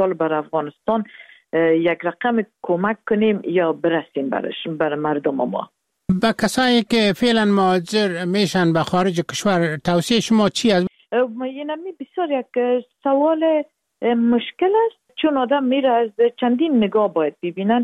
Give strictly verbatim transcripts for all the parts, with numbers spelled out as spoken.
کال بر افغانستان یک رقم کمک کنیم یا برسیم برش بر مردم ما. با کسایی که فعلا مهاجر میشن به خارج کشور توصیه شما چی است؟ اینمی بسیار یک سوال مشکل است، چون آدم میره از چندین نگاه باید ببینن.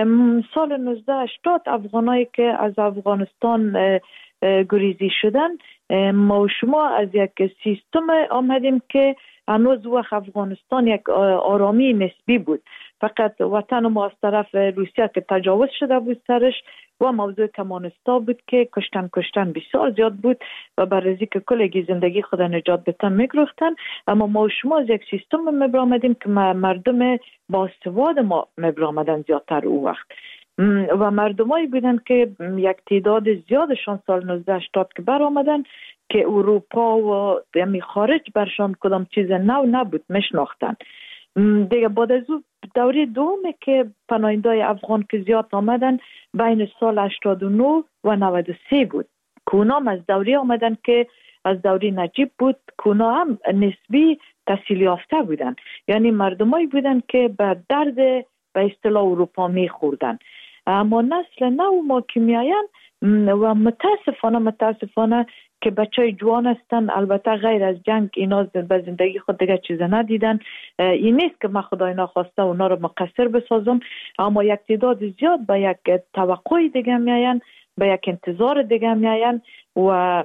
سال نوزده هشتاد افغانایی که از افغانستان گریزی شدن، ما و شما از یک سیستم آمدیم که هنوز وقت افغانستان یک آرامی نسبی بود، فقط وطن ما از طرف روسیه که تجاوز شده بود سرش و موضوع کمانستا بود که کشتن کشتن بسیار زیاد بود و برای که کلگی زندگی خود نجات بتن میگرفتن. اما ما و شما از یک سیستم مبرامدیم که مردم باسواد ما مبرامدن زیادتر او وقت و مردمایی بودن که یک تعداد زیادشان سال نوزده هشتاد که بر آمدن که اروپا و یعنی خارج برشان کدام چیز نو نبود میشناختن. دیگه بعد از دوره دومه که پناهنده‌های افغان که زیاد آمدن بین سال هشتاد و نه و نود و سه بود که اونا از دوره آمدن که از دوره نجیب بود که اونا هم نسبی تحصیل یافته بودن، یعنی مردمایی بودن که به درد به اصطلاح اروپا میخوردن. اما نسل نو ما که میاین و متاسفانه متاسفانه که بچه جوان هستن، البته غیر از جنگ اینا به زندگی خود دیگه چیز ندیدن. این نیست که من خدای نخواسته اونا رو مقصر بسازم، اما یک تعداد زیاد به یک توقع دیگه میاین، به یک انتظار دیگه میاین و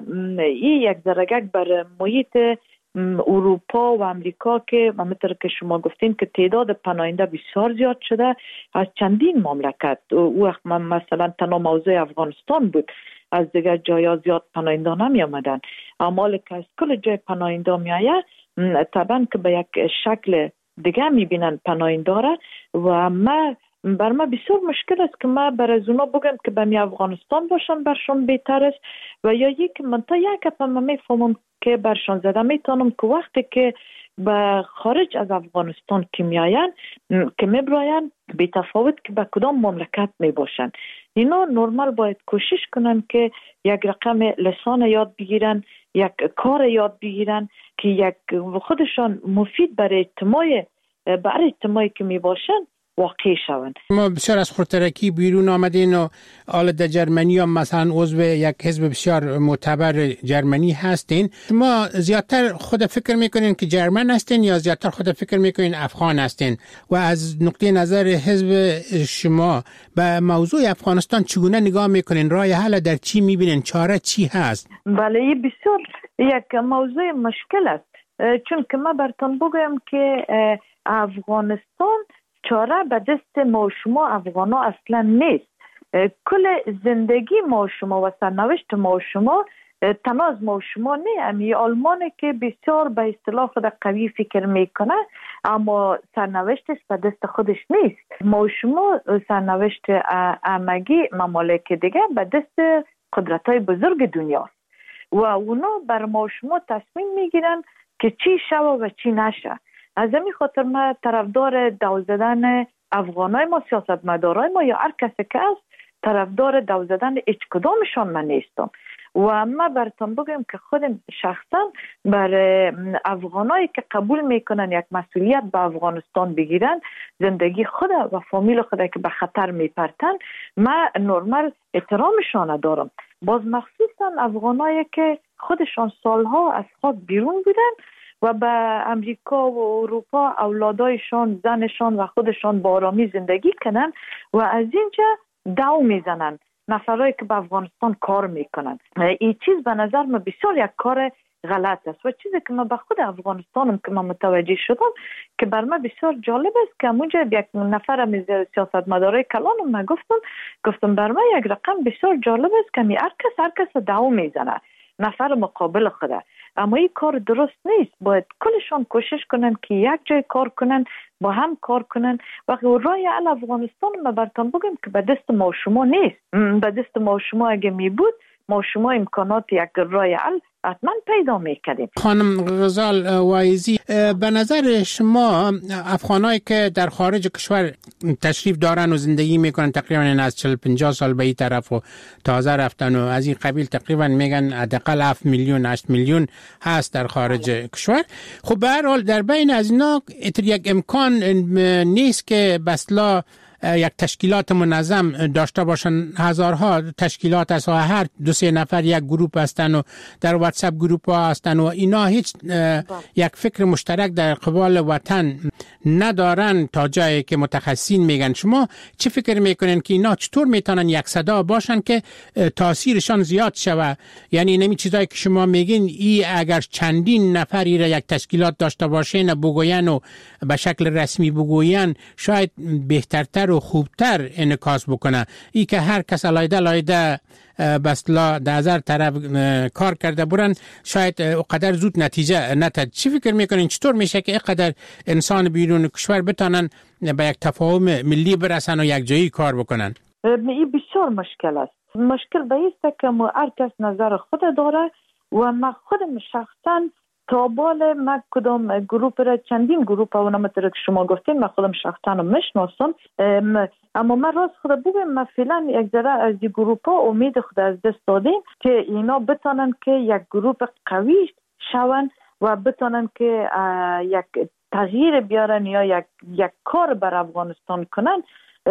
این یک درگک بر محیط اروپا و امریکا که همونطور که شما گفتین که تعداد پناهنده بسیار زیاد شده از چندین مملکت. او وقت مثلا تنها موضوع افغانستان بود، از دیگر جایا زیاد پناهنده نمی آمدن، اما که از کل جای پناهنده می آید طبعا که به یک شکل دیگه می بینن پناهنده را و ما بر ما بسیار مشکل است که ما بر از اونا بگم که به می افغانستان باشن برشان بهتر است و یا یک من تا یک اپا ما می فهمم که برشان زده میتونم که وقتی که به خارج از افغانستان که میاین که میبراین بی تفاوت که به کدام مملکت میباشن، اینا نرمال باید کوشش کنن که یک رقم لسان یاد بگیرن، یک کار یاد بگیرن که یک خودشان مفید برای اجتماع برای اجتماعی که میباشن واقع شوند. ما بسیار از خودترکی بیرون آمدین و حالا در جرمنی هم مثلا عضو یک حزب بسیار معتبر جرمنی هستین. شما زیادتر خود فکر میکنین که جرمن هستین یا زیادتر خود فکر میکنین افغان هستین و از نقطه نظر حزب شما به موضوع افغانستان چگونه نگاه میکنین؟ راه حل در چی میبینین؟ چاره چی هست؟ بله بسیار یک موضوع مشکل است، چون که ما براتون بگم که افغانستان چاره به دست ما شما افغانا اصلا نیست. کل زندگی ما شما و سرنوشت ما شما تنها از ما شما نه، امی آلمانه که بسیار به اصطلاح خود قوی فکر میکنه اما سرنوشتش به دست خودش نیست. ما شما سرنوشت همگی ممالک دیگه به دست قدرت‌های بزرگ دنیاست و اونا بر ما شما تصمیم میگیرن که چی شوه و چی نشه. از همین خاطر ما طرفدار دو زدن افغانای ما، سیاستمدارای ما یا هر کسی که است طرفدار دو زدن هیچ کدامشان من نیستم و ما براتون بگم که خودم شخصا بر افغانایی که قبول میکنن یک مسئولیت به افغانستان بگیرن، زندگی خود و فامیل خود که به خطر میپرتن، ما نرمال احترامشان دارم. باز مخصوصا افغانایی که خودشان سالها از خاک بیرون بودن و به امریکا و اروپا اولادایشان، زنشان و خودشان با آرامی زندگی کنن و از اینجا دو میزنن نفرایی که به افغانستان کار میکنن. این چیز به نظر من بسیار یک کار غلط است و چیزی که من به خود افغانستانم که من متوجه شدم که بر من بسیار جالب است که اونجا یک نفر از سیاستمدارای کلانم من گفتم گفتم بر من یک رقم بسیار جالب است که هر کس هر کس دو میزنه نفر مقابل خوده، اما این کار درست نیست. باید کلشان کوشش کنن که یک جای کار کنن، با هم کار کنن و راه حل افغانستان ما براتون بگم که به دست ما شما نیست. به دست ما شما اگه می بود ما شما امکانات یک راه حل حتما پیدا میکردیم. خانم غزال وایزی، به نظر شما افغانایی که در خارج کشور تشریف دارن و زندگی میکنن تقریبا از چهل پنجاه سال به این طرف و تازه رفتن و از این قبیل تقریبا میگن حداقل هفت میلیون هشت میلیون هست در خارج کشور، خب به هر حال در بین از اینا یک امکان نیست که بسلا یک تشکیلات منظم داشته باشن. هزارها تشکیلات است و هر دو سه نفر یک گروپ هستن و در واتساپ گروپ ها هستن و اینا هیچ یک فکر مشترک در قبال وطن ندارن تا جایی که متخصصین میگن. شما چه فکر میکنین که اینا چطور میتونن یک صدا باشن که تاثیرشان زیاد شوه؟ یعنی نمی چیزایی که شما میگین ای اگر چندین نفری را یک تشکیلات داشته باشین بگوین و به شکل رسمی بگوین شاید بهترتر و خوبتر انعکاس بکنه. ای که هر کس علایده علایده بسلا در هزار طرف کار کرده برن شاید اقدر زود نتیجه نتد. چی فکر میکنین چطور میشه که اقدر انسان بیرون کشور بتانن به یک تفاهم ملی برسن و یک جایی کار بکنن؟ این بسیار مشکل است. مشکل به ایست که هر کس نظر خود داره و من خودم شخصا تا بال من کدام گروپ را چندین گروپ ها و نمتر که شما گفتین من خودم شخصا میشناسم، اما من راست خود بگم من فعلا یک ذره از این گروپ ها امید خود از دست دادیم که اینا بتانن که یک گروپ قوی شون و بتانن که یک تغییر بیارن یا یک یک کار بر افغانستان کنن.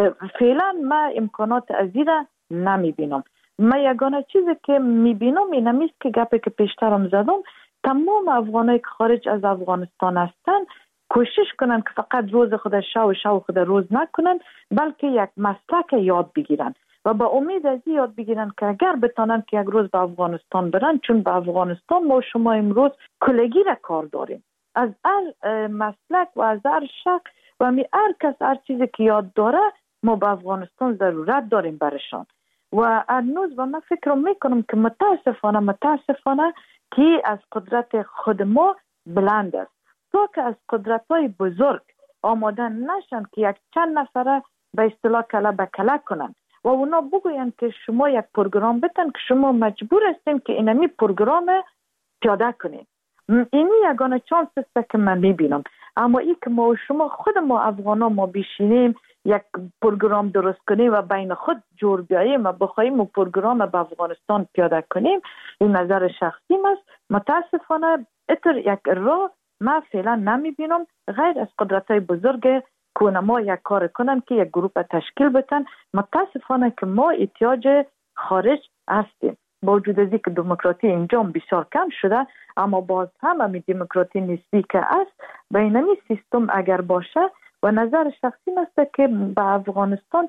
فعلا من امکانات از این را نمیبینم. من یگانه چیزی که میبینم این همیست که گپی که پیشترم زدم، تمام افغانایی که خارج از افغانستان هستن کوشش کنن که فقط روز خود شو شو خود روز نکنن، بلکه یک مسلک یاد بگیرن و با امید از این یاد بگیرن که اگر بتانن که یک روز به افغانستان برن، چون به افغانستان ما شما امروز کلگی را کار داریم از هر مسلک و از هر شک و می هر کس هر چیزی که یاد داره ما به افغانستان ضرورت داریم برشان. و هنوز و من فکر میکنم که متاسفانه متاسفانه که از قدرت خود ما بلند است تا که از قدرت های بزرگ آماده نشن که یک چند نفره به اصطلاح کله به کله کنن و اونا بگوین که شما یک پروگرام بتن که شما مجبور هستیم که اینمی پروگرام پیاده کنیم. اینی یگانه چانس است که من میبینم. اما ای که ما و شما خود ما افغانا ما بشینیم یک پروگرام درست کنیم و بین خود جور بیاییم و بخوایم و پروگرام به افغانستان پیاده کنیم، این نظر شخصی است. متاسفانه اتر یک راه ما فعلا نمیبینم غیر از قدرت های بزرگ که ما یک کار کنن که یک گروه تشکیل بتن. متاسفانه که ما احتیاج خارج هستیم با وجود از اینکه دموکراسی اینجا بسیار کم شده، اما باز هم همین دموکراسی نسبی که است به اینمی سیستم اگر باشه و نظر شخصی است که به افغانستان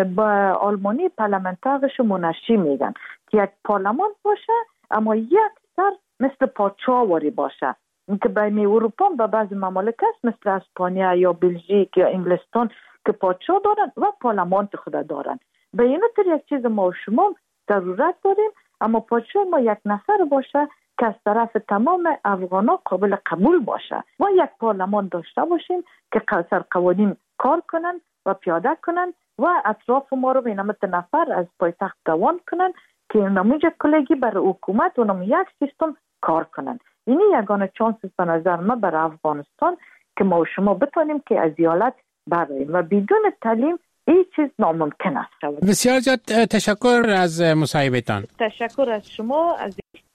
با آلمانی پارلمانترش منشی میگن که یک پارلمان باشه اما یک سر مثل پادشاهواری باشه که بین اروپا به بعض ممالک است مثل اسپانیا یا بلژیک یا انگلستان که پادشاه دارن و پارلمان خود دارن. به این طور یک چیز ما و شما ضرورت داریم، اما پادشاه ما یک نفر باشه که از طرف تمام افغانا قابل قبول باشه و یک پارلمان داشته باشیم که سر قوانین کار کنن و پیاده کنن و اطراف ما رو به نمت نفر از پایتخت دوان کنن که نموجه کلگی برای حکومت و نمو یک سیستم کار کنن. اینی یگانه چانس به نظر ما برای افغانستان که ما و شما بتانیم که از ایالت براییم و بدون تعلیم این چیز ناممکن است. بسیار زیاد تشکر از مصاحبهتان. تشکر از شما. از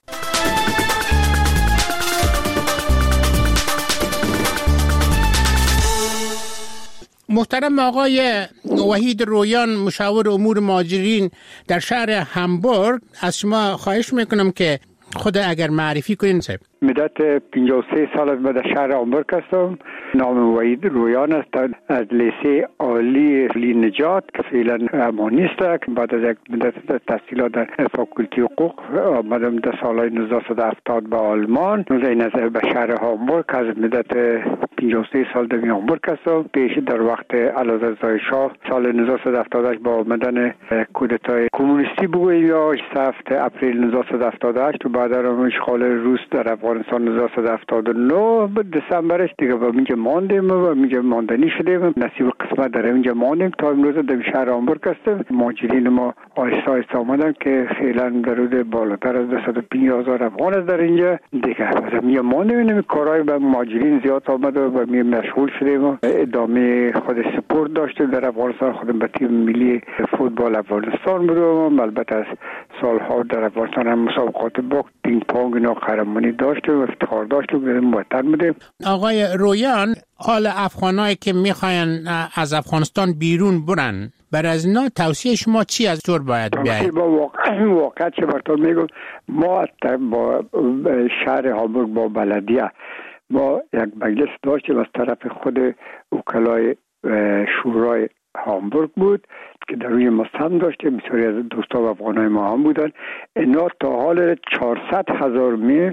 محترم آقای وحید رویان، مشاور امور مهاجرین در شهر همبورگ، از شما خواهش میکنم که خود اگر معرفی کنین. صاحب مدت پنجاه و سه سال از در شهر همبورگ هستم. نام وحید رویان است. از لیسه عالی علی نجات که فعلا امانیست است. بعد از یک مدت تحصیلات در فاکولتی حقوق آمدم در سالهای نوزده صد و هفتاد به آلمان. این از به شهر همبورگ از مدت پنجاه و سه سال در هامبورگ هستم. پیش در وقت اعلیحضرت زاهد شاه سال هزار و نهصد و هفتاد و هشت با آمدن کودتای کمونیستی بگوییم یا هفت اپریل هزار و نهصد و هفتاد و هشت و بعد از اشغال روس در افغانستان هزار و نهصد و هفتاد و نه دسامبرش دیگه با اینجا ماندیم و اینجا ماندنی شدیم. نصیب قسمت در اینجا ماندیم تا امروز در شهر هامبورگ هستیم. مهاجرین ما آهسته آهسته آمدن که فعلا در حدود بالاتر از دویست و پنجاه هزار افغان است در اینجا دیگه. مثلا می ماندیم کارهای به مهاجرین زیاد آمد و می مشغول شدیم و ادامه خود سپورت داشتیم در افغانستان. خودم به تیم ملی فوتبال افغانستان بودم. البته از سالها در افغانستان هم مسابقات باخت پینگ پونگ اینا قهرمانی داشتیم و افتخار داشتیم وطن بودیم. آقای رویان، حال افغانایی که میخواین از افغانستان بیرون برن بر از اینا توصیه شما چی از طور باید بیاید؟ با واقع واقع چه براتون میگم، ما با شهر هامبورگ با بلدیه ما یک مجلس داشتیم از طرف خود وکلای شورای هامبورگ بود که در روی مستم داشتیم. بسیاری از دوستا و افغانای ما هم بودن. اینا تا حال چهارصد هزار میل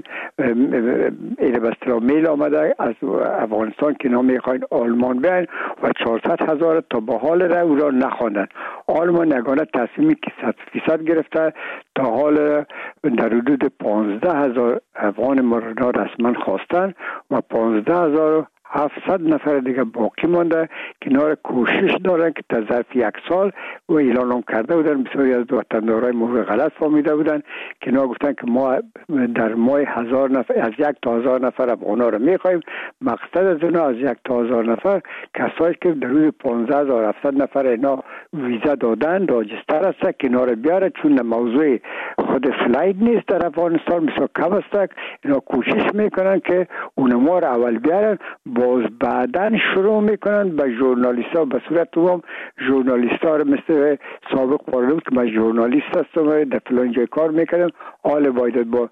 ایده بسترا میل آمده از افغانستان که نام میخواین آلمان بیاین و چهارصد هزار تا به حال را او را نخواندن. آلمان یگانه تصمیمی که صد فیصد گرفته تا حال در حدود پانزده هزار افغان ما را رسما خواستن و پانزده هزار هفتصد نفر دیگه باقی مانده که اینا کوشش دارن که تا ظرف یک سال و اعلان هم کرده بودن. بسیاری از وطندارای ما غلط فهمیده بودن که اینا گفتن که ما در ماه هزار نفر از یک تا هزار نفر افغانا رو میخوایم. مقصد از اینا از یک تا هزار نفر کسایی که در روی پانزده هزار و هفتصد نفر اینا ویزا دادن راجستر است که اینا رو بیاره، چون موضوع خود فلایت نیست در افغانستان بسیار کم است. اینا کوشش میکنن که اونما رو اول بیارن، باز بعدن شروع میکنن به ژورنالیست ها به صورت عموم ژورنالیست ها رو مثل سابق قراره بود که من ژورنالیست هستم در فلان جای کار میکنم. حال باید با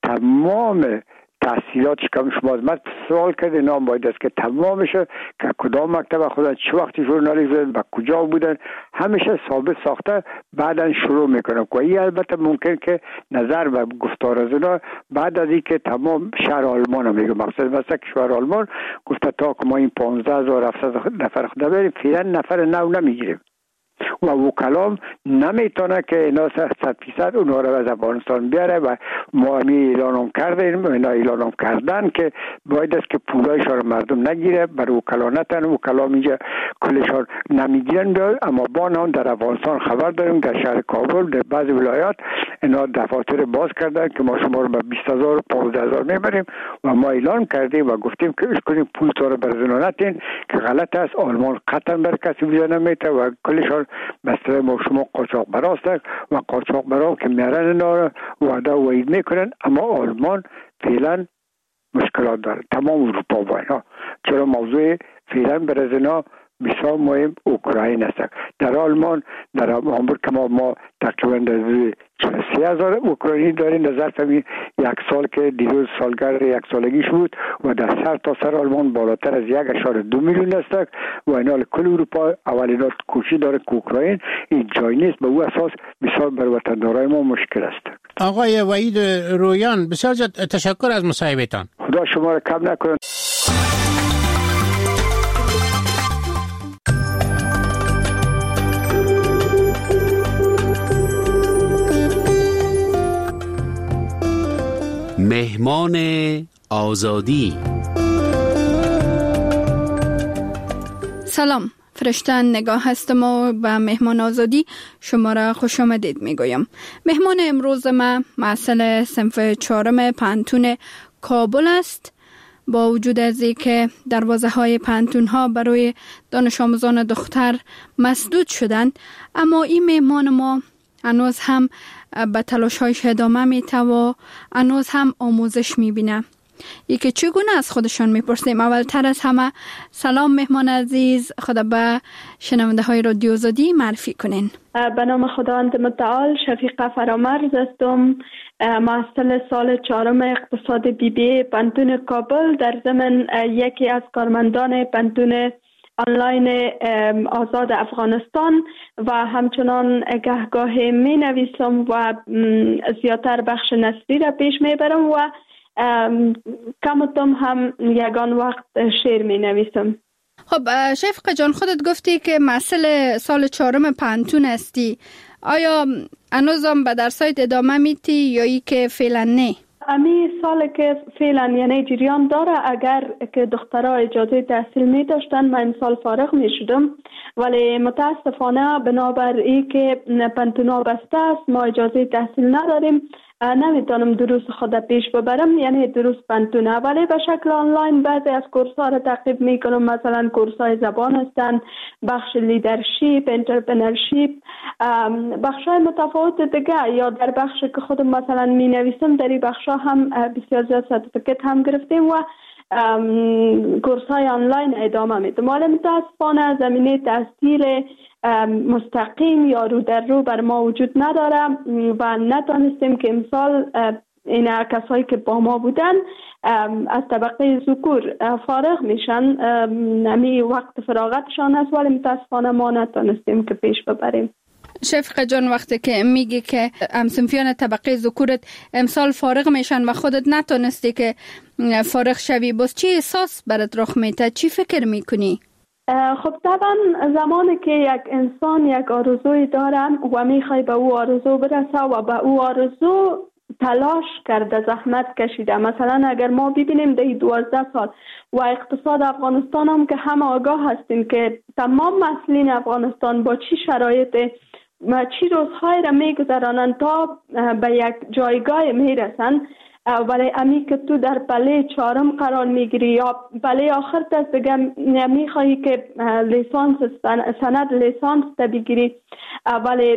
تمام تحصیلاتش که شما از من سوال کرده نام باید است که تمامشه که کدام مکتب خودن چه وقتی ژورنالیست بودن و کجا بودن همیشه ثابت ساخته بعدن شروع میکنم. که این البته ممکن که نظر و گفتار از اینا بعد از این که تمام شهر آلمان هم میگه مقصد مثلا که شهر آلمان گفته تا که ما این پانزده هزار و هفتصد نفر خدا بریم فعلا نفر نو نمیگیریم و وکلام نمیتونه که اینا صد فیصد اونها رو از افغانستان بیاره و ما همی اعلان هم کردیم اینا اعلان هم کردن که باید است که پولایشان رو مردم نگیره بر وکلانتن. وکلام اینجا کلشان نمیگیرن اما با نام در افغانستان خبر داریم در شهر کابل در بعضی ولایات اینا دفاتر باز کردن که ما شما رو به بیست هزار و پانزده هزار میبریم و ما اعلان کردیم و گفتیم که اش کنیم پول تو رو برزنانتین که غلط است. آلمان قطعا بر کسی ویزا نمیده و کلشان مثلا ما شما قاچاق براست و قاچاق برا که میارن اینا وعده و وعید میکنن. اما آلمان فعلا مشکلات داره تمام اروپا با اینا، چرا موضوع فعلا برای اینا بسیار مهم اوکراین است. در آلمان در هامبورگ ما ما تقریبا سه هزار اوکراینی داریم در ظرف یک سال که دیروز سالگرد یک سالگیش بود و در سر تا سر آلمان بالاتر از یک اشاره دو میلیون است و اینا کل اروپا اولینا کوشش داره که اوکراین این جای نیست. به او اساس بسیار بر وطندارای ما مشکل است. آقای وحید رویان بسیار تشکر از مصاحبهتان. خدا شما را کم نکنه. مهمان آزادی. سلام، فرشته نگاه هستم و به مهمان آزادی شما را خوش آمدید میگویم. مهمان امروز ما معسل صنف چهارم پانتون کابل است. با وجود از اینکه دروازه های پانتون ها برای دانش آموزان دختر مسدود شدند، اما این مهمان ما هنوز هم به تلاش هایش ادامه میده و هنوز هم آموزش میبینه. یکی چگونه از خودشان میپرسیم. اولتر از همه سلام مهمان عزیز، خدا به شنونده های رادیو آزادی معرفی کنین. به نام خداوند متعال، شفیقه فرامرز هستم، محصل سال چهارم اقتصاد بی بی پانتون کابل، در ضمن یکی از کارمندان پانتون آنلاین آزاد افغانستان و همچنان گهگاه می نویسم و زیادتر بخش نثری را پیش می برم و کم و کم هم یگان وقت شعر می نویسم. خب شفقه جان، خودت گفتی که محصل سال چهارم پانتون هستی. آیا هنوزم به درسایت ادامه میتی یا ای که فعلا نه؟ امی سال که فعلا یعنی جریان داره، اگر که دخترها اجازه تحصیل می داشتن من این سال فارغ می شدم، ولی متاسفانه بنابر ای که پانتونا بسته است ما اجازه تحصیل نداریم، نمیتونم دروس خود پیش ببرم، یعنی دروس پانتونه، ولی به شکل آنلاین بعضی از کورس ها را تعقیب میکنم. مثلا کورس های زبان هستند، بخش لیدرشپ، انترپرنورشپ، بخش های متفاوت دیگه، یا در بخش که خودم مثلا می نویسم در این بخش ها هم بسیار زیاد سرتیفیکت هم گرفتیم و کورس های آنلاین ادامه میدم. ولی متاسفانه زمینه تحصیل مستقیم یا رو در رو بر ما وجود نداره و نتونستیم که امسال این کسایی که با ما بودن از طبقه ذکور فارغ میشن، نمی وقت فراغتشان است، ولی متاسفانه ما نتونستیم که پیش ببریم. شفقه جان، وقتی که میگی که همسنفیان طبقه ذکورت امسال فارغ میشن و خودت نتونستی که فارغ شوی، باز چی احساس برات رخ میده؟ چی فکر میکنی؟ خب طبعا زمانی که یک انسان یک آرزوی داره و میخوای به او آرزو برسه و به او آرزو تلاش کرده، زحمت کشیده، مثلا اگر ما ببینیم در دوازده سال و اقتصاد افغانستان هم که همه آگاه هستیم که تمام مسئولین افغانستان با چی شرایط و چی روزهای را میگذرانند تا به یک جایگاه میرسند، ولی امی که تو در پله چهارم قرار میگیری یا پله آخر دست دیگه میخوایی که لیسانس سند لیسانس تا بگیری، ولی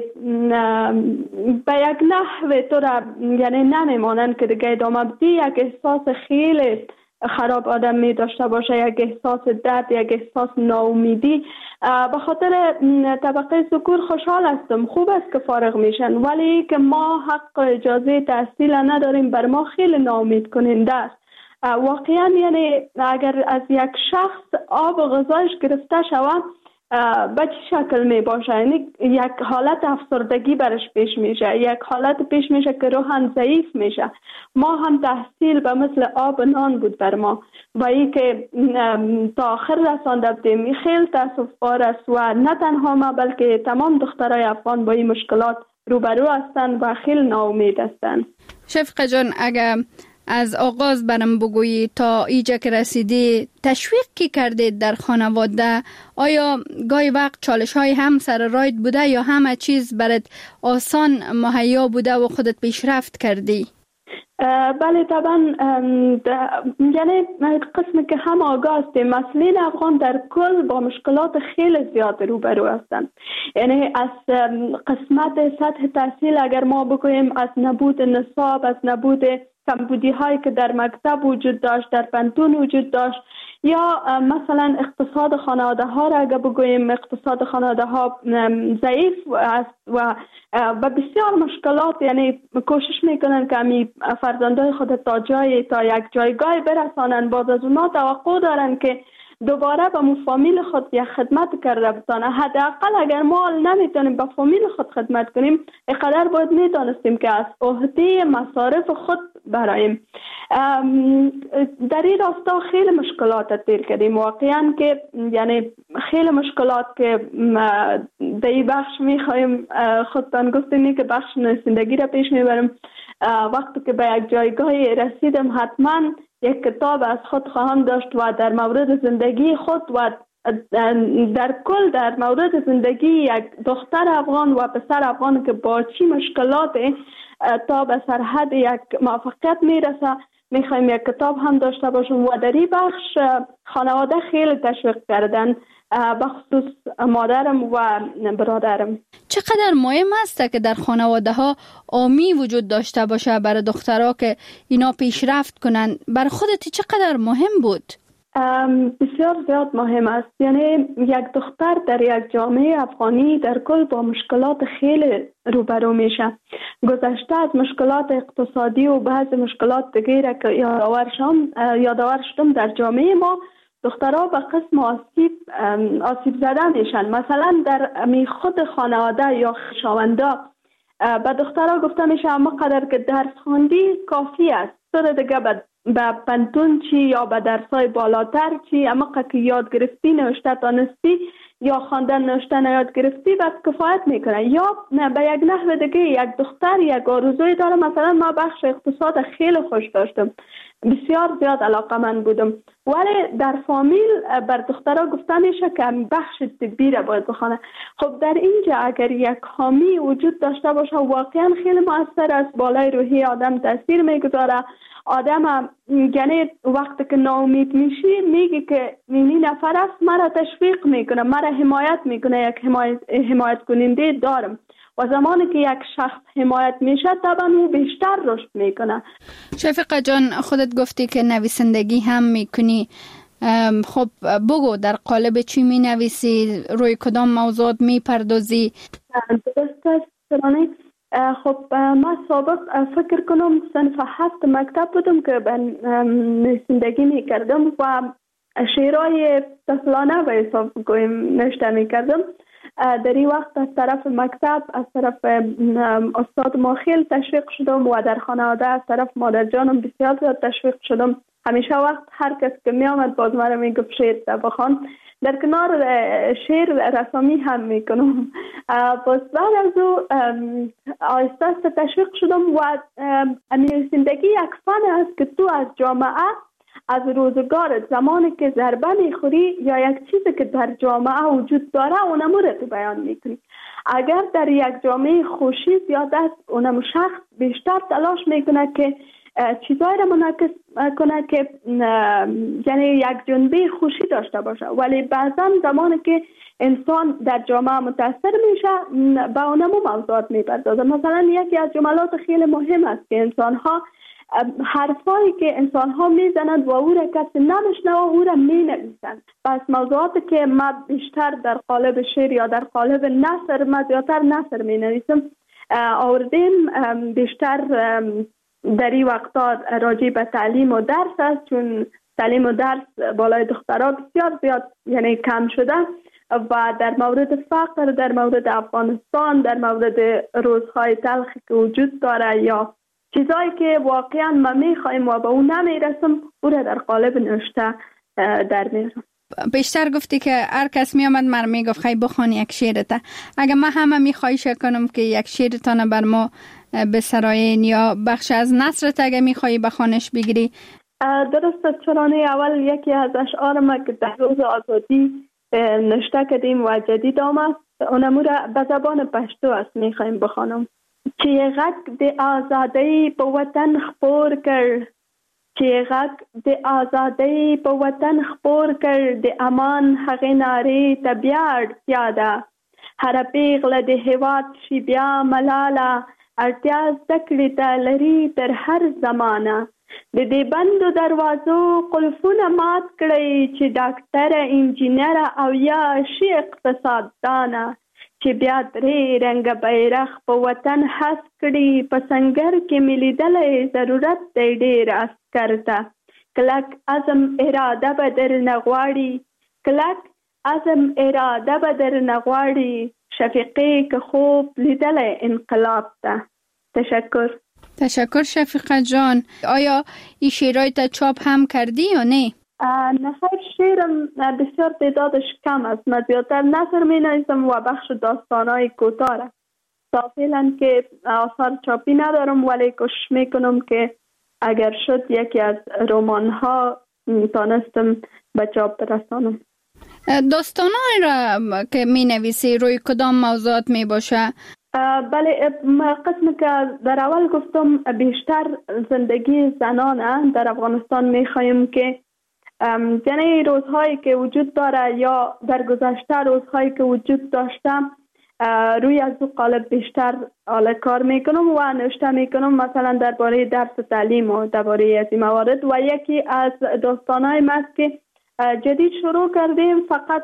به یک نحو تو را یعنی نمیمانند که دیگه ادامه بدی، یک احساس خیلی خراب آدم می داشته باشه، یک احساس درد، یک احساس ناامیدی. به خاطر طبقه ذکور خوشحال هستم، خوب است که فارغ میشن، ولی که ما حق اجازه تحصیل نداریم بر ما خیلی ناامید کننده است. واقعا یعنی اگر از یک شخص آب و غذایش گرفته شود به چه شکل می باشه؟ یعنی یک حالت افسردگی برش پیش میشه، یک حالت پیش میشه که روحاً ضعیف میشه. ما هم تحصیل به مثل آب نان بود بر ما و ای که تا آخر رسانده بودیم خیلی تاسف بار است و نه تنها ما بلکه تمام دخترای افغان با این مشکلات روبرو هستند و خیلی ناامید هستند. شفقه جان، اگر از آغاز برم بگویی تا اینجا که رسیدی تشویق کی کرده در خانواده؟ آیا گاهی وقت چالش های هم سر راید بوده یا همه چیز برات آسان مهیا بوده و خودت پیشرفت کردی؟ بله طبعا، یعنی قسمی که هم آگاه هستیم مسئولین افغان در کل با مشکلات خیلی زیاد روبرو هستند. یعنی از قسمت سطح تحصیل اگر ما بگوییم، از نبود نصاب، از نبود کمبودی هایی که در مکتب وجود داشت، در پانتون وجود داشت، یا مثلا اقتصاد خانواده ها را اگر بگوییم اقتصاد خانواده ها ضعیف است و و بسیار مشکلات، یعنی کوشش میکنن که امی فرزندای خود تا جای تا یک جایگاه برسانن، باز از اونا توقع دارن که دوباره به مو فامیل خود یک خدمت کرده بتانه. حداقل اگر ما نمیتونیم به فامیل خود خدمت کنیم، اینقدر باید میدانستیم که از عهده مصارف خود برایم. در این راستا خیلی مشکلات دیر کردیم واقعا، که یعنی خیلی مشکلات که در این بخش میخوایم خودتان گفتیم که بخش زندگی را پیش میبرم. وقتی که به یک جایگاهی رسیدم حتما یک کتاب از خود خواهم داشت و در مورد زندگی خود و در کل در مورد زندگی یک دختر افغان و پسر افغان که با چی مشکلات تا به سرحد یک موفقیت میرسه میخوایم یک کتاب هم داشته باشم. و در این بخش خانواده خیلی تشویق کردن، بخصوص مادرم و برادرم. چقدر مهم است که در خانواده ها آمی وجود داشته باشه برای دخترها که اینا پیشرفت کنن؟ بر خودت چقدر مهم بود؟ بسیار زیاد مهم است. یعنی یک دختر در یک جامعه افغانی در کل با مشکلات خیلی روبرو میشه. گذشته از مشکلات اقتصادی و بعض مشکلات دیگه که یادآور شدم یادآور شدم در جامعه ما، دخترها به قسم آسیب آسیب زده میشن. مثلا در می خود خانواده یا خویشاوندا به دخترها گفته میشه اما قدر که درس خواندی کافی است، سر دیگه به پنتون چی یا به درسای بالاتر چی اما که یاد گرفتی نوشته تانستی یا خواندن نوشتن یاد گرفتی بس کفایت میکنه. یا به یک نحو دیگه یک دختر یک آرزوی داره، مثلا ما بخش اقتصاد خیلی خوش داشتم، بسیار زیاد علاقه من بودم، ولی در فامیل بر دخترها گفته میشه که بخش طبی را باید بخونه. خب در اینجا اگر یک حامی وجود داشته باشه واقعا خیلی مؤثر است، بالای روحی آدم تاثیر میگذاره. آدم یعنی وقتی که ناامید میشی میگه که این نفر است مرا تشویق میکنه، مرا حمایت میکنه، یک حمایت, حمایت کننده دارم. و زمانی که یک شخص حمایت میشه طبعا او بیشتر رشد میکنه. شفیقه جان خودت گفتی که نویسندگی هم میکنی، خب بگو در قالب چی می نویسی؟ روی کدام موضوعات می پردازی؟ درست است سرانه. خب ما سابق فکر کنم صنف هفت مکتب بودم که نویسندگی می کردم و شعرهای طفلانه به حساب گویم نوشته می کردم. در این وقت از طرف مکتب، از طرف استاد ما خیلی تشویق شدم و در خانواده از طرف مادر جانم بسیار زیاد تشویق شدم. همیشه وقت هر کس که می آمد باز مرا می گفت شعر بخوان. در کنار شعر رسامی هم می کنم. باز بعد از او آهسته آهسته تشویق شدم و نویسندگی یک فن است که تو از جامعه از روزگار زمانی که ضربه میخوری یا یک چیزی که در جامعه وجود داره اونمو رو تو بیان میکنی. اگر در یک جامعه خوشی زیاد است اونم شخص بیشتر تلاش میکنه که چیزایی رو منعکس کنه که یعنی یک جنبه خوشی داشته باشه، ولی بعضا زمانی که انسان در جامعه متاثر میشه به اونمو موضوعات میپردازه. مثلا یکی از جملات خیلی مهم است که انسان ها حرفایی که انسان ها میزنند و او را کسی نمیشنوه او را مینویسند. پس موضوعاتی که ما بیشتر در قالب شعر یا در قالب نثر، ما زیادتر نثر مینویسم، آوردیم بیشتر در این وقتا راجع به تعلیم و درس است، چون تعلیم و درس بالای دخترها بسیار زیاد یعنی کم شده و در مورد فقر، در مورد افغانستان، در مورد روزهای تلخی که وجود داره یا چیزایی که واقعا ما میخوایم و به اون نمیرسم او را در قالب نوشته در میارم. بیشتر گفتی که هر کس می آمد من میگفت خیلی بخوان یک شعرت. اگر ما همه میخواهیش کنم که یک شعرتان بر ما بسراین یا بخش از نثرت اگر میخوایی بخوانش بگیری؟ درست چرانه اول یکی از اشعار ما که در روز آزادی نوشته کردیم و جدید آمد اونمو را به زبان پشتو است میخوایم بخوانم. چه غک د آزادی په وطن خپور کړ، چه غک د آزادی په وطن خپور کړ، د امان هغې نارې ته بیا اړتیا ده. هره پیغله د هېواد شي بیا ملاله، اړتیا زده کړې ته لري تر هر زمانه. د دې بندو دروازو قلفونه مات کړئ چې ډاکټره انجینره او یا شي اقتصاددانه، چې بیا درې رنګه بیرغ په وطن هس کړي. په سنګر کې مې لیدلی ضرورت دی ډېر عسکر ته، کلک عزم اراده به درنه غواړي، کلک عزم اراده به درنه غواړي. شفیقې که خوب لیدلی انقلاب ته. تشکر. تشکر شفیقه جان. آیا این شعرهای تا چاپ هم کردی یا نه؟ نه خیر، شعرم بسیار تعدادش کم است. من زیادتر نثر می نویسم و بخش داستانهای کوتاه. تا فعلا که آثار چاپی ندارم ولی کوشش می کنم که اگر شد یکی از رمان ها تانستم به چاپ برسانم. داستانهای را که می نویسی روی کدام موضوعات می باشه؟ بله، قسم که در اول گفتم بیشتر زندگی زنانه در افغانستان می خواهیم که یعنی روزهایی که وجود داره یا در گذشته روزهایی که وجود داشته روی از او قالب بیشتر حال کار میکنم و نوشته میکنم، مثلا درباره درس تعلیم و درباره از این موارد. و یکی از داستانهای ما است که جدید شروع کردیم، فقط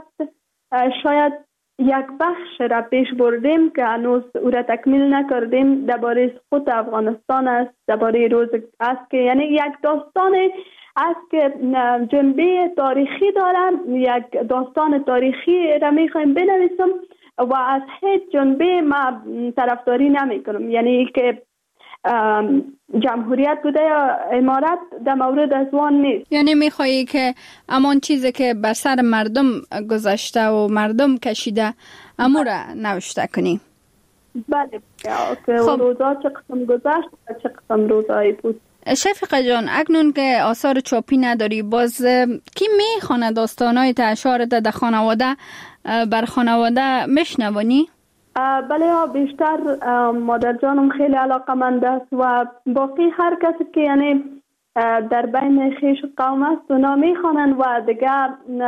شاید یک بخش را پیش بردیم که هنوز او را تکمیل نکردیم، درباره سقوط افغانستان است، درباره روز است که یعنی یک داستان است که جنبه تاریخی دارن، یک داستان تاریخی را میخوایم بنویسم و از هیچ جنبه ما طرفداری نمی کنم، یعنی که جمهوریت بوده یا امارت در مورد از وان نیست. یعنی میخوایی که امان چیزی که بر سر مردم گذشته و مردم کشیده امو را نوشته کنی؟ بله که خب. روزا چه قسم گذشت و چه قسم روزایی بود. شفیقه جان، اکنون که آثار چاپی نداری، باز کی میخونه داستانای اشعارت در خانواده بر خانواده میشنوانی؟ بله ها، بیشتر مادر جانم خیلی علاقمند است و باقی هر کسی که یعنی در بین خیش قوم است اونا میخوانند و دیگر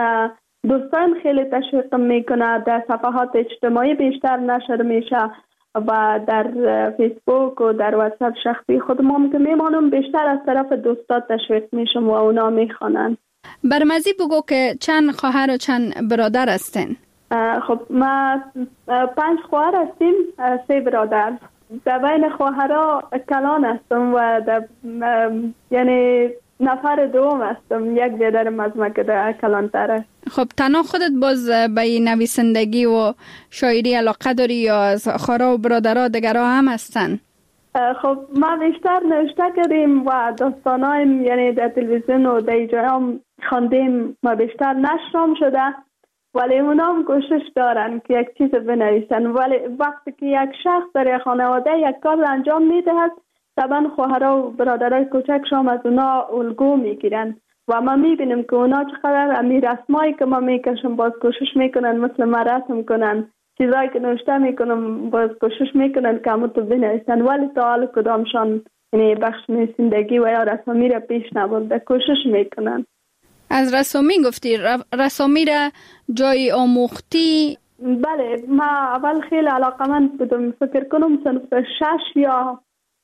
دوستان خیلی تشویق میکنه. در صفحات اجتماعی بیشتر نشر میشه و در فیسبوک و در واتساپ شخصی خود ما که میمانم بیشتر از طرف دوستات تشویق میشم و اونا میخوانند. برمزی بگو که چند خواهر و چند برادر هستین؟ خب ما پنج خواهر هستیم، سه برادر. در بین خواهرها کلان هستم و در یعنی نفر دوم هستم، یک بیادرم از ما که در کلان تره. خب تنها خودت باز به نویسندگی و شاعری علاقه داری یا از خواهرها و برادرها دیگرها هم هستن؟ خب ما بیشتر نوشته کردیم و داستانایم یعنی در تلویزیون و در جایم خواندیم و بیشتر نشرم شده، ولی اونام کوشش دارن که یک چیز بنویسن. ولی وقتی که یک شخص در خانواده یک کار انجام میدهد طبعا خواهرها و برادرای کوچکشان از اونا الگو میگیرن و ما میبینیم که اونا چقدر امی رسمایی که ما میکشم باز کوشش میکنن مثل ما رسم کنن، چیزایی که نوشته میکنم باز کوشش میکنن که همون تو بنویسن، ولی تا حال کدامشان یعنی بخش نویسندگی و یا رسمی را پیش نبرده کوشش میکنن. از رسامی گفتی، رسامی را جای آموختی؟ بله، ما اول خیلی علاقمند بودم، فکر کنم صنف شش یا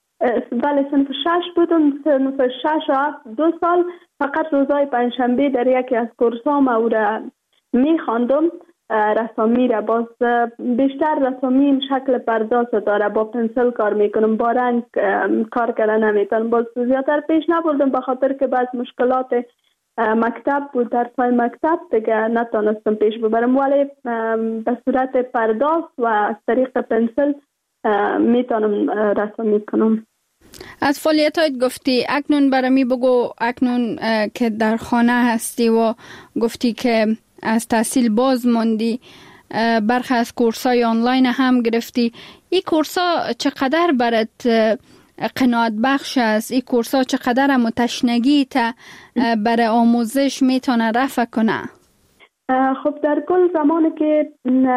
بله صنف شش بودم، صنف شش و دو سال فقط روزای پنجشنبه در یکی از کورسام او را میخواندم رسامی را. باز بیشتر رسامی این شکل پرداز داره، با پنسل کار میکنم، با رنگ کار کردن نمیتونم، باز زیادتر پیش نبردم به خاطر که بعض مشکلات مکتب بود، درسای مکتب دیگه نتونستم پیش ببرم، ولی به صورت پرداز و از طریق پنسل میتونم رسامی کنم. از فعالیتات گفتی، اکنون برمی بگو اکنون که در خانه هستی و گفتی که از تحصیل باز موندی، برخی از کورسای آنلاین هم گرفتی، این کورسا چقدر برات قناعت بخش است؟ این کورسا چقدر هم تشنگی تا برای آموزش میتونه رفع کنه؟ خب در کل زمانی که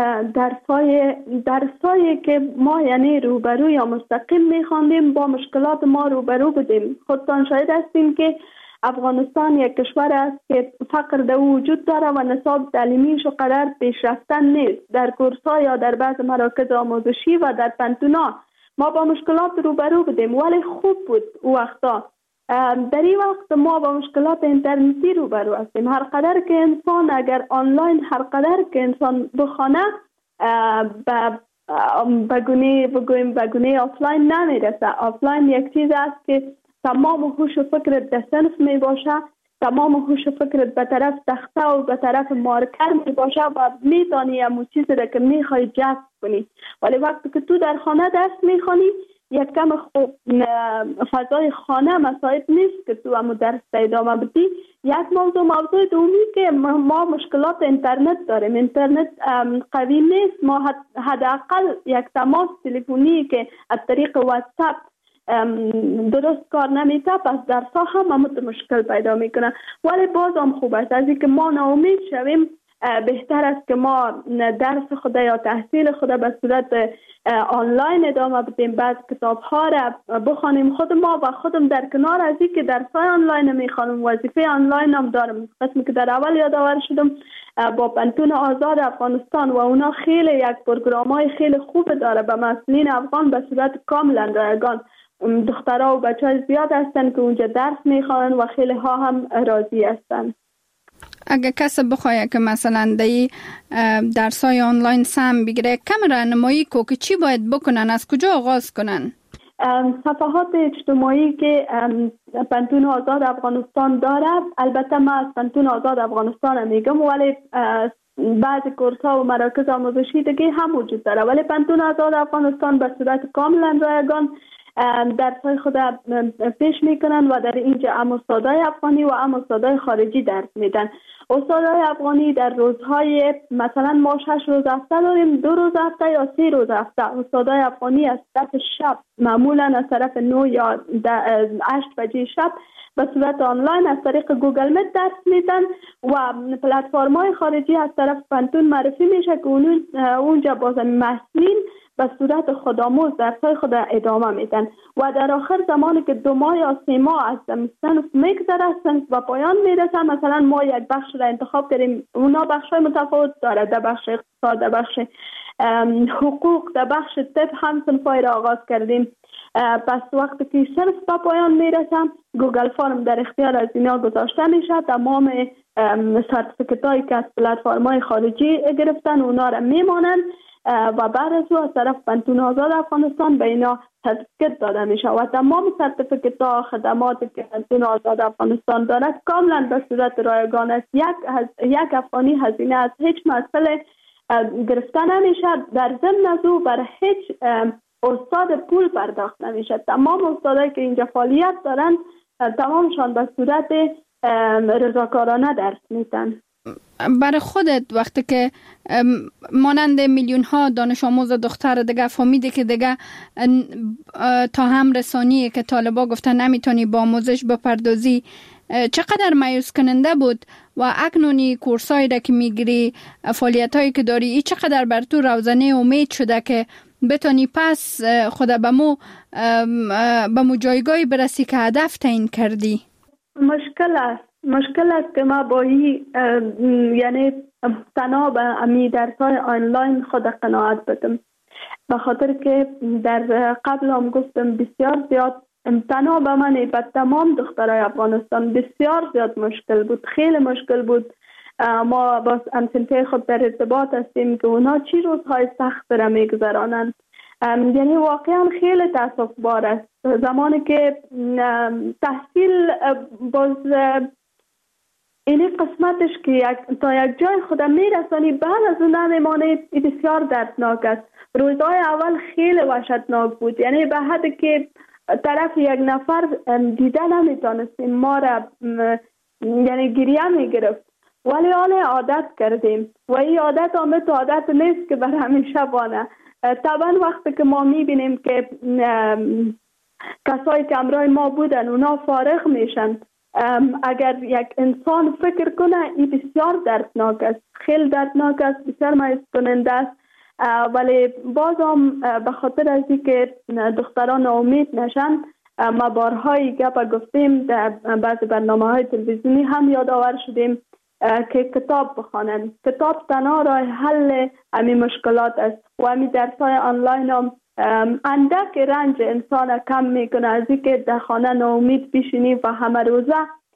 درسای درسایی که ما یعنی روبرو یا مستقیم میخواندیم با مشکلات ما روبرو بودیم. خودتان شاهد هستیم که افغانستان یک کشور است که فقر در وجود داره و نصاب تعلیمیش قدر پیشرفتن نیست. در کورس‌ها یا در بعض مراکز آموزشی و در پنتونا ما با مشکلات روبرو بودیم، ولی خوب بود او وقتا. در این وقت ما با مشکلات اینترنتی روبرو هستیم. هر قدر که انسان اگر آنلاین هر قدر که انسان بخونه بگونه بگویم بگونه آفلاین نمیرسه. آفلاین یک چیز است که تمام هوش و فکرت در صنف می باشه، تمام هوش و فکرت به طرف تخته و به طرف مارکر می باشه و میتونی همون چیزی را که میخوای جذب کنی. ولی وقتی که تو در خانه درس میخوانی یک کم خوب فضای خانه مساعد نیست که تو همون درس ادامه بدی. یک موضوع موضوع دومی که ما مشکلات اینترنت داریم. اینترنت قوی نیست. ما حداقل یک تماس تلفنی که از طریق واتساپ درست کار نمیته، پس درس ها هم همون مشکل پیدا میکنه. ولی باز هم خوب است از اینکه ما ناامید شویم. بهتر است که ما درس خود یا تحصیل خود به صورت آنلاین ادامه بدیم، بعد کتاب ها را بخوانیم خود ما و خودم در کنار از اینکه درس های آنلاین میخوانم وظیفه آنلاین هم دارم. قسمی که در اول یادآور شدم با پنتون آزاد افغانستان و اونا خیلی یک پروگرام های خیلی خوب داره به مسئولین افغان به صورت کاملا رایگان. دخترها و بچه های زیاد هستن که اونجا درس میخوانن و خیلی ها هم راضی هستن. اگه کسی بخواه که مثلا دی درسای آنلاین سم بگیره، کم راهنمایی کو که چی باید بکنن، از کجا آغاز کنن؟ صفحات اجتماعی که پنتون آزاد افغانستان داره، البته من از پنتون آزاد افغانستان میگم، ولی بعضی کورس ها و مراکز آموزشی دیگه هم وجود داره، ولی پنتون آزاد افغانستان به صورت کاملا رایگان درسای خود پیش میکنن و در اینجا هم استادای افغانی و هم استادای خارجی درس میدن. استادای افغانی در روزهای مثلا ما شش روز هفته داریم، دو روز هفته یا سه روز هفته. استادای افغانی از طرف شب معمولا از طرف نه یا هشت بجه شب به صورت آنلاین از طریق گوگل میت درس میدن و پلتفرم‌های خارجی از طرف پانتون معرفی میشه که اونجا باز محصلین به صورت خودآموز درسای خود ادامه میدن و در آخر زمانی که دو ماه یا سه ماه از صنف میگذره و پایان میرسه، مثلا ما یک بخش را انتخاب کردیم، اونا بخش‌های متفاوت داره، در بخش اقتصاد، در بخش حقوق، در بخش طب هم صنفای را آغاز کردیم. پس وقتی که صرف تا پایان میرسه گوگل فرم در اختیار از اینا گذاشته میشه، تمام سرتیفیکت هایی که از پلتفرم های خارجی گرفتن اونا را میمانن و بعد از او از طرف پانتون آزاد افغانستان به اینا سرتیفیکت داده میشه و تمام سرتیفیکت ها خدماتی که پانتون آزاد افغانستان دارد کاملا به صورت رایگان است. یک هز... یک افغانی هزینه از هیچ مسئله گرفته نمیشه، در ضمن از او بر هیچ استاد پول پرداخت نمیشه. تمام استادایی که اینجا فعالیت دارن تمامشان به صورت رضاکارانه درس میدن. برای خودت وقتی که مانند میلیون ها دانش آموز دختر دیگه فهمیده که دیگه تا هم رسانیه که طالبا گفتن نمیتونی با آموزش بپردازی، چقدر مایوس کننده بود و اکنونی کورسایی را که میگیری، فعالیتایی که داری، ای چقدر بر تو روزانه امید شده که بتونی پس خدا به مو به مو جایگاهی برسی که هدف تعیین کردی؟ مشکل است مشکل است که ما با این یعنی تنها به امی درسای آنلاین خود قناعت بدم، به خاطر که در قبل هم گفتم بسیار زیاد تنها به من به تمام دخترای افغانستان بسیار زیاد مشکل بود، خیلی مشکل بود. ما با همسنفه خود در ارتباط هستیم که اونا چی روزهای سخت را میگذرانند. یعنی واقعا خیلی تاسف بار است زمانی که تحصیل باز اینی قسمتش که یک تا یک جای خود میرسانی بعد از اون نمیمانه، بسیار دردناک است. روزهای اول خیلی وحشتناک بود، یعنی به حدی که طرف یک نفر دیده نمیتونستیم، ما را یعنی گریه میگرفت، ولی حال عادت کردیم و این عادت آمد عادت نیست که بر همیشه بانه. طبعا وقتی که ما میبینیم که کسایی که امرای ما بودن اونا فارغ میشن، اگر یک انسان فکر کنه این بسیار دردناک است، خیلی دردناک است، بسیار مایوس کننده است. ولی باز هم به خاطر از اینکه دختران امید نشن، ما بارهای گپ گفتیم در بعضی برنامه های تلویزیونی هم یادآور شدیم که کتاب بخوانند. کتاب تنها راه حل همین مشکلات است و همین درس‌های آنلاین هم اندک رنج انسان کم میکنه از اینکه در خانه ناامید بشینی و همه روزه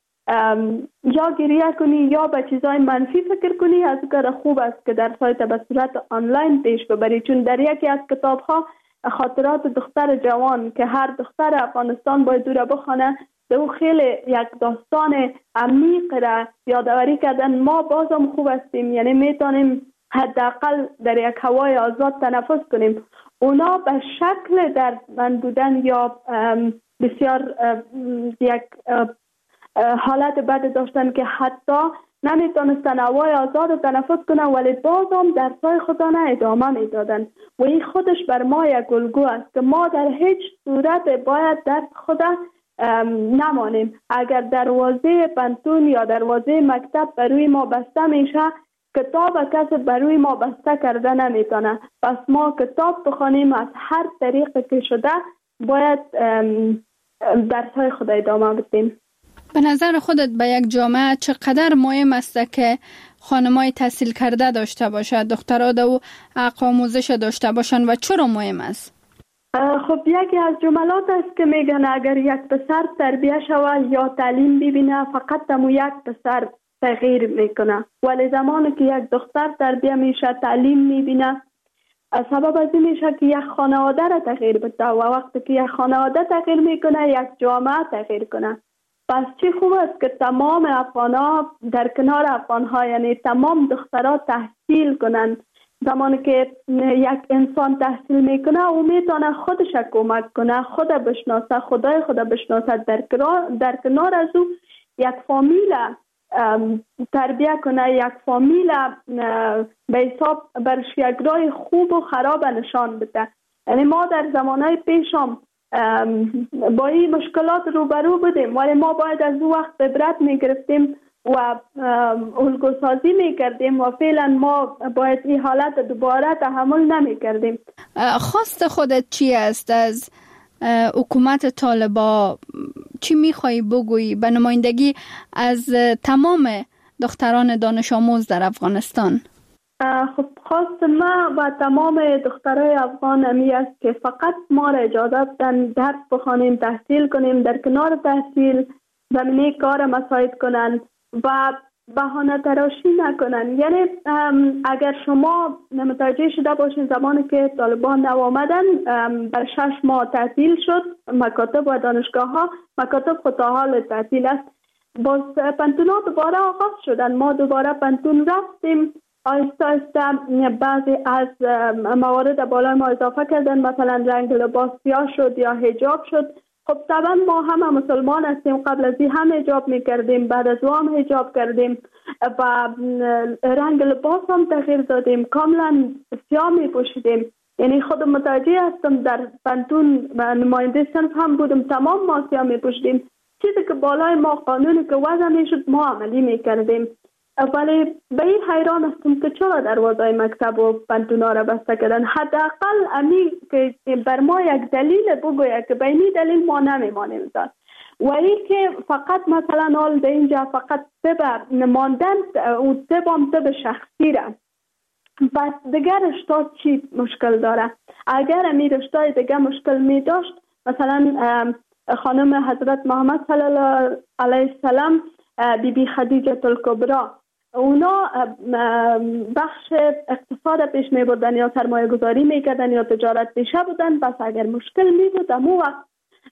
یا گریه کنی یا به چیزای منفی فکر کنی. از کار خوب است که درس‌هایت به صورت آنلاین پیش ببری، چون در یکی از کتاب‌ها خاطرات دختر جوان که هر دختر افغانستان باید دوره بخونه، او خیلی یک داستان عمیق را یادآوری کردن. ما بازم خوب هستیم، یعنی میتونیم حداقل در یک هوای آزاد تنفس کنیم. اونا به شکل دردمند بودن یا بسیار یک حالت بد داشتن که حتی نمیتونستن هوای آزاد تنفس کنن، ولی بازم درسای خودانه ادامه میدادن و این خودش بر ما یک الگو است که ما در هیچ صورت باید درس خود نمانیم. اگر دروازه پانتون یا دروازه مکتب بروی ما بسته میشه، کتاب کسی بروی ما بسته کرده نمیتونه. پس ما کتاب بخونیم، از هر طریقی که شده باید درس‌های خود ادامه بدیم. به نظر خودت به یک جامعه چقدر مهم است که خانمای تحصیل کرده داشته باشد، دخترها دو حق آموزش داشته باشند و چرا مهم است؟ خب یکی از جملات است که میگن اگر یک پسر تربیه شود یا تعلیم ببینه فقط تمو یک پسر تغییر میکنه، ولی زمانی که یک دختر تربیه میشه تعلیم میبینه سبب از این میشه که یک خانواده را تغییر بده و وقتی که یک خانواده تغییر میکنه یک جامعه تغییر کنه. پس چی خوب است که تمام افغان‌ها در کنار افغان‌ها، یعنی تمام دخترها تحصیل کنند، زمانی که یک انسان تحصیل میکنه او میتونه خودش کمک کنه، خود بشناسه، خدای خود بشناسه، در کنار, در کنار از او یک فامیل تربیه کنه، یک فامیل به حساب برش یک راه خوب و خراب نشان بده. یعنی ما در زمانهای پیشم با این مشکلات روبرو بودیم، ولی ما باید از او وقت عبرت میگرفتیم و الگوسازی میکردیم و فعلا ما باید این حالت دوباره تحمل نمیکردیم. خواست خودت چی است از حکومت طالبا؟ چی میخوایی بگویی به نمایندگی از تمام دختران دانش آموز در افغانستان؟ خب خواست ما و تمام دخترای افغان امی است که فقط ما را اجازه بدن درس بخوانیم، تحصیل کنیم، در کنار تحصیل زمینه کار مساعد کنن و بهانه تراشی نکنن. یعنی اگر شما متوجه شده باشین زمانی که طالبان نو آمدن بر شش ماه تعطیل شد مکاتب و دانشگاه ها، مکاتب خود تا حال تعطیل است، باز پنتون ها دوباره آغاز شدن، ما دوباره پنتون رفتیم، آهسته آهسته بعضی از موارد بالای ما اضافه کردن، مثلا رنگ لباس سیاه شد یا حجاب شد. خب طبعا ما همه مسلمان هستیم، قبل از این هم حجاب میکردیم، بعد از او هم حجاب کردیم و رنگ لباس هم تغییر دادیم، کاملا سیاه میپوشیدیم. یعنی خود متوجه هستم در پنتون نماینده صنف هم بودم، تمام ما سیاه میپوشیدیم. چیزی که بالای ما قانونی که وضع میشد ما عملی میکردیم. ولی به این حیران هستم که چرا دروازه مکتب و پنتونا را بسته کردن. حداقل امی که بر ما یک دلیل بگوید که به این دلیل ما نمیمانیم داد و این که فقط مثلا حال در اینجا فقط طب ماندن و طبم طب شخصی را، بس دیگر رشته چی مشکل داره؟ اگر امی رشته دیگر مشکل می داشت، مثلا خانم حضرت محمد صلی الله علیه السلام، بی بی خدیجه الکبری، اونا بخش اقتصاد پیش می بردن یا سرمایه گذاری می کردن یا تجارت پیشه بودن، بس اگر مشکل می بود امو وقت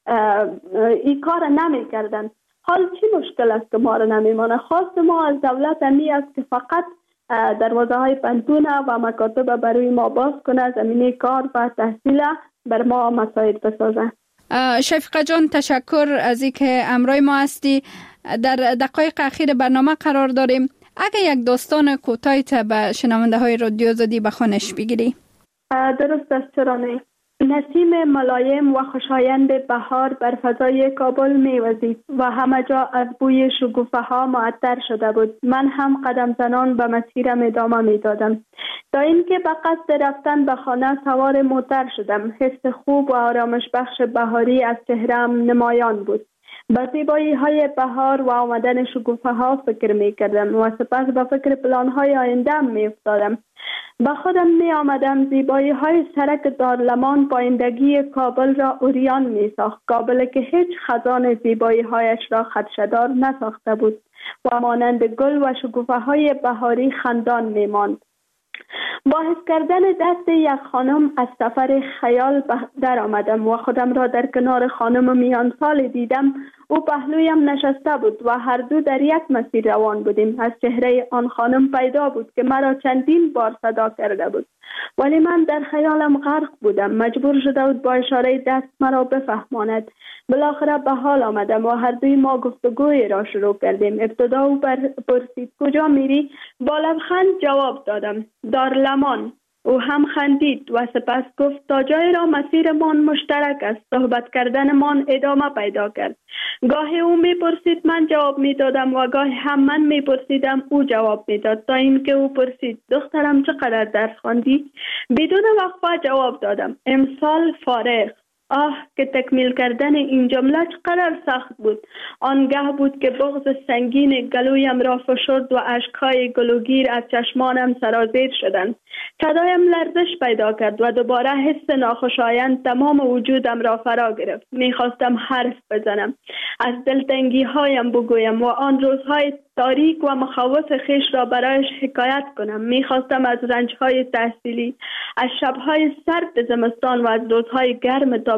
این کار نمی کردن. حال چی مشکل است که ما را نمی مانه؟ خواست ما از دولت امی است که فقط دروازه های پنتون و مکاتب برای ما باز کنه، زمینه کار و تحصیل بر ما مساعد بسازه. شفیقه جان تشکر از اینکه امروی ما هستی. در دقایق اخیر برنامه قرار داریم، اگه یک داستان کوتاهی تا به شنونده های رادیو آزادی بخوانش بگیری؟ درست است، چرا نه. نسیم ملایم و خوشایند بهار بر فضای کابل میوزید و همه جا از بوی شکوفه ها معطر شده بود. من هم قدم زنان به مسیرم ادامه میدادم تا اینکه به قصد رفتن به خانه سوار موتر شدم. حس خوب و آرامش بخش بهاری از چهره‌ام نمایان بود. به زیبایی های بهار و آمدن شکوفه ها فکر می کردم و سپس به فکر پلان های آینده می افتادم. به خودم می آمدم زیبایی های سرک دارلمان پایندگی کابل را اوریان می ساخت. کابل که هیچ خزان زیبایی هایش را خدشه‌دار نساخته بود و مانند گل و شکوفه های بهاری خندان می ماند. با حس کردن دست یک خانم از سفر خیال در آمدم و خودم را در کنار خانم میان سال دیدم. او پهلویم نشسته بود و هر دو در یک مسیر روان بودیم. از چهره آن خانم پیدا بود که مرا چندین بار صدا کرده بود، ولی من در خیالم غرق بودم. مجبور شده بود با اشاره دست مرا بفهماند. بالاخره به حال آمدم و هر دوی ما گفتگوی را شروع کردیم. ابتدا او پرسید کجا میری؟ با لبخند جواب دادم دارلمان. او هم خندید و سپس گفت تا جای را مسیرمان مشترک است. صحبت کردنمان ادامه پیدا کرد. گاهی او میپرسید من جواب میدادم و گاهی هم من میپرسیدم او جواب میداد، تا اینکه او پرسید دخترم چقدر درس خواندی؟ بدون وقفه جواب دادم امسال فارغ. آه که تکمیل کردن این جمله چقدر سخت بود. آنگاه بود که بغض سنگین گلویم را فشرد و اشکهای گلوگیر از چشمانم سرازیر شدند. صدایم لرزش پیدا کرد و دوباره حس ناخوشایند تمام وجودم را فرا گرفت. میخواستم حرف بزنم، از دلتنگی هایم بگویم و آن روزهای تاریک و مخاوف خیش را برایش حکایت کنم. میخواستم از رنجهای تحصیلی، از شبهای سرد زمستان و از روزهای گرم تابستان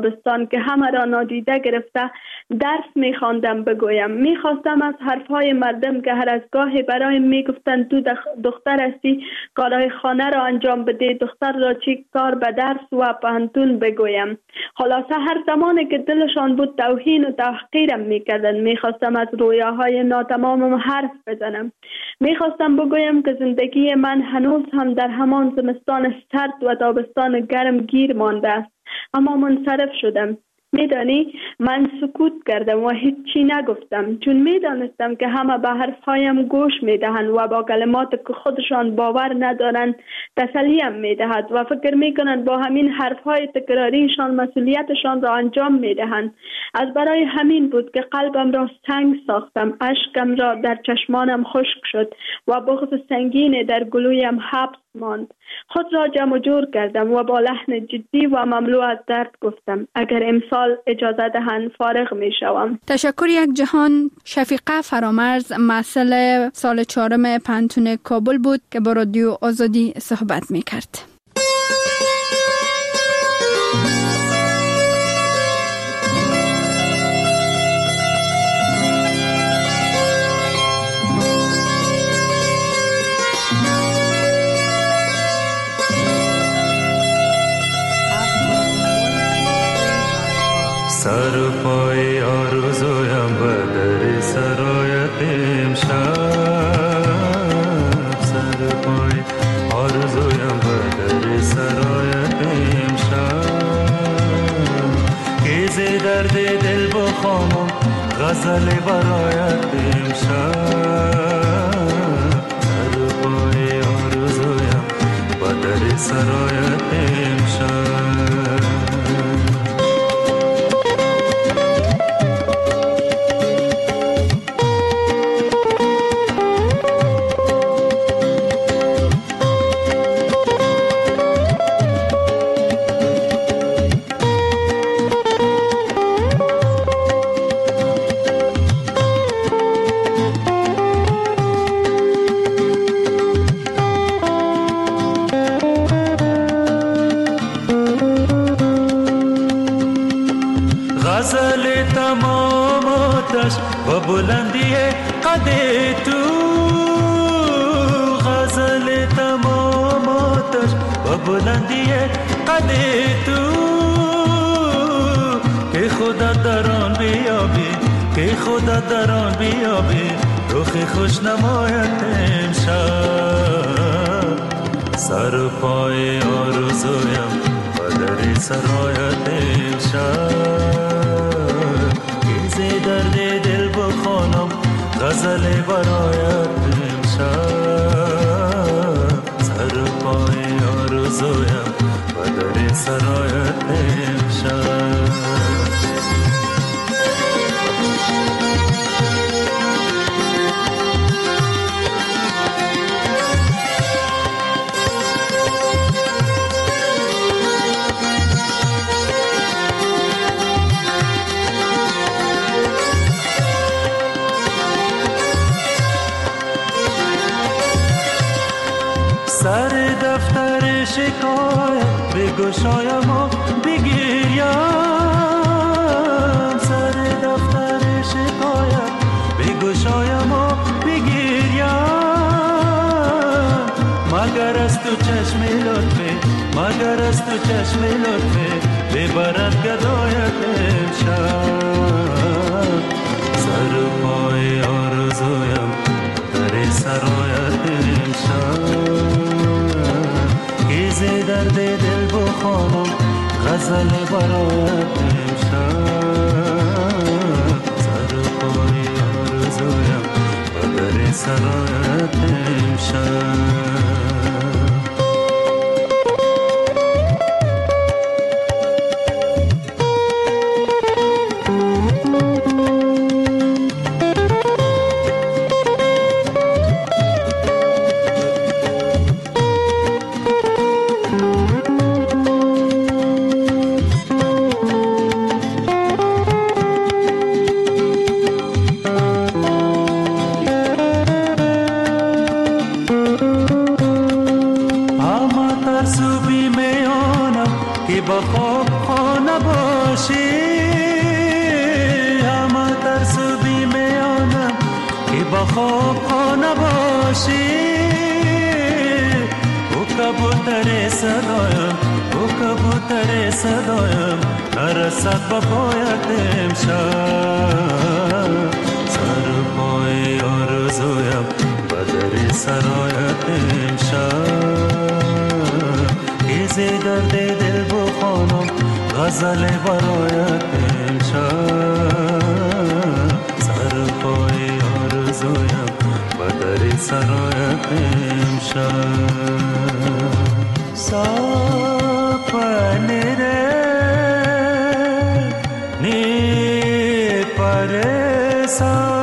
تابستان که همه را نادیده گرفته درس می‌خواندم بگویم. می‌خواستم از حرفهای مردم که هر از گاهی برایم می‌گفتند تو دختر هستی کارهای خانه را انجام بده، دختر را چی کار به درس و پانتون بگویم. خلاصه هر زمانی که دلشان بود توهین و تحقیرم می‌کردند. می‌خواستم از رویاهای ناتمامم حرف بزنم. می‌خواستم بگویم که زندگی من هنوز هم در همان زمستان سرد و تابستان گرم گیر مانده است، اما منصرف شدم. میدانی من سکوت کردم و هیچ چی نگفتم، چون میدانستم که همه به حرفهایم گوش میدهند و با کلمات که خودشان باور ندارند تسلیم میدهد و فکر میکنند با همین حرفهای تکراریشان مسئولیتشان را انجام میدهند. از برای همین بود که قلبم را سنگ ساختم، اشکم را در چشمانم خشک شد و بغض سنگین در گلویم حبس ماند. خود را جمع جور کردم و با لحن جدی و مملو از درد گفتم اگر امسال اجازه دهند فارغ می شوم. تشکر یک جهان. شفیقه فرامرز مسئول سال چهارم پانتون کابل بود که با رادیو آزادی صحبت می کرد. سر پای آرزویم به در سرایت امشب، سر پای آرزویم به در سرایت امشب، که ز درد دل بخوانم غزل برایت امشب، سر پای آرزویم به در سرایت امشب. بلندی قد تو غزل تمام آتش و بلندی قد تو که خدا در آن بیابی، که خدا در آن بیابی رخ خوش نمایت امشب، سر پای آرزویم و در سرایت امشب، که ز درد دل بخوانم غزل برایت امشب، سر پای آرزویم و در سرایت امشب. سر دفتر شکایت بگشایم و بگیریم، سر دفتر شکایت بگشایم و بگیریم، مگر از تو چشم لطفه، مگر از تو چشم لطفه ببرد گدایت امشب، سر پای آرزویم در سرایت امشب، ز درد دل بخوانم غزل برایت امشب، سر پای آرزویم و در سرایت امشب. که با خواب خانه باشی، همه ترس و بیمیانم که با خواب خانه باشی. او کبوتر صدایم، او کبوتر صدایم نرسد با پایت امشب. سر پای آرزویم بدر سرایت امشب. ایزی درد دل بخوانم غزل برایت امشب. سر پای آرزویم بدر سرایت امشب. سپنه ره نی پرسان